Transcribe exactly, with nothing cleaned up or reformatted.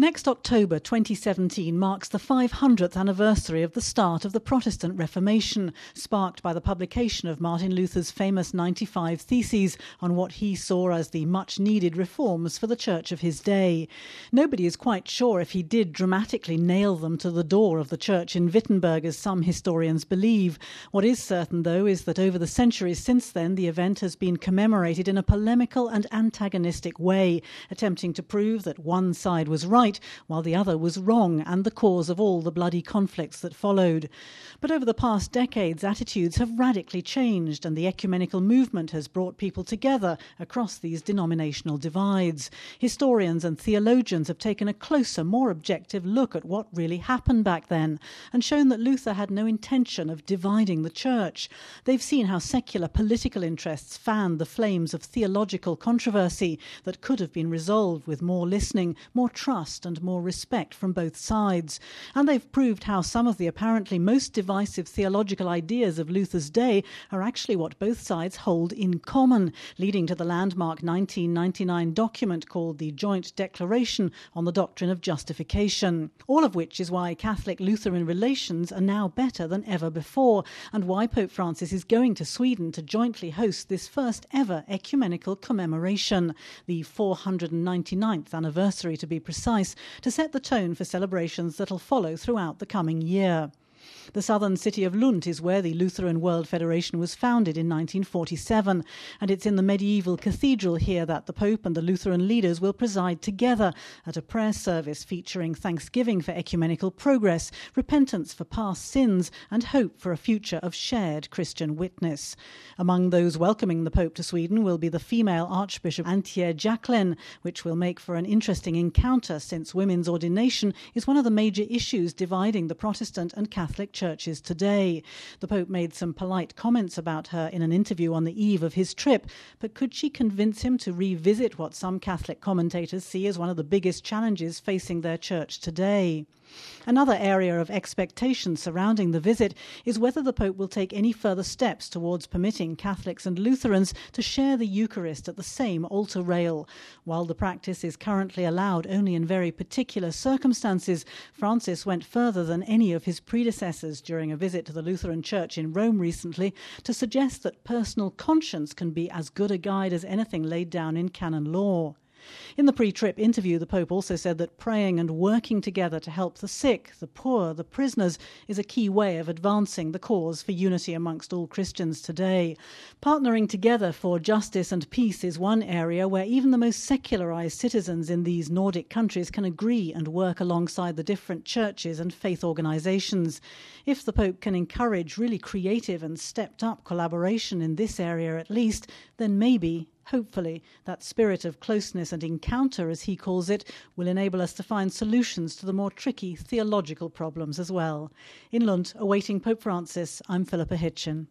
Next October twenty seventeen marks the five hundredth anniversary of the start of the Protestant Reformation, sparked by the publication of Martin Luther's famous ninety-five Theses on what he saw as the much-needed reforms for the church of his day. Nobody is quite sure if he did dramatically nail them to the door of the church in Wittenberg, as some historians believe. What is certain, though, is that over the centuries since then, the event has been commemorated in a polemical and antagonistic way, attempting to prove that one side was right while the other was wrong and the cause of all the bloody conflicts that followed. But over the past decades, attitudes have radically changed, and the ecumenical movement has brought people together across these denominational divides. Historians and theologians have taken a closer, more objective look at what really happened back then and shown that Luther had no intention of dividing the church. They've seen how secular political interests fanned the flames of theological controversy that could have been resolved with more listening, more trust and more respect from both sides. And they've proved how some of the apparently most divisive theological ideas of Luther's day are actually what both sides hold in common, leading to the landmark nineteen ninety-nine document called the Joint Declaration on the Doctrine of Justification. All of which is why Catholic-Lutheran relations are now better than ever before, and why Pope Francis is going to Sweden to jointly host this first ever ecumenical commemoration, the four hundred ninety-ninth anniversary to be precise, to set the tone for celebrations that'll follow throughout the coming year. The southern city of Lund is where the Lutheran World Federation was founded in nineteen forty-seven, and it's in the medieval cathedral here that the Pope and the Lutheran leaders will preside together at a prayer service featuring thanksgiving for ecumenical progress, repentance for past sins, and hope for a future of shared Christian witness. Among those welcoming the Pope to Sweden will be the female Archbishop Antje Jacqueline, which will make for an interesting encounter since women's ordination is one of the major issues dividing the Protestant and Catholic churches today. The Pope made some polite comments about her in an interview on the eve of his trip, but could she convince him to revisit what some Catholic commentators see as one of the biggest challenges facing their church today? Another area of expectation surrounding the visit is whether the Pope will take any further steps towards permitting Catholics and Lutherans to share the Eucharist at the same altar rail. While the practice is currently allowed only in very particular circumstances, Francis went further than any of his predecessors during a visit to the Lutheran Church in Rome recently to suggest that personal conscience can be as good a guide as anything laid down in canon law. In the pre-trip interview, the Pope also said that praying and working together to help the sick, the poor, the prisoners is a key way of advancing the cause for unity amongst all Christians today. Partnering together for justice and peace is one area where even the most secularized citizens in these Nordic countries can agree and work alongside the different churches and faith organizations. If the Pope can encourage really creative and stepped-up collaboration in this area at least, then maybe hopefully, that spirit of closeness and encounter, as he calls it, will enable us to find solutions to the more tricky theological problems as well. In Lund, awaiting Pope Francis, I'm Philippa Hitchin.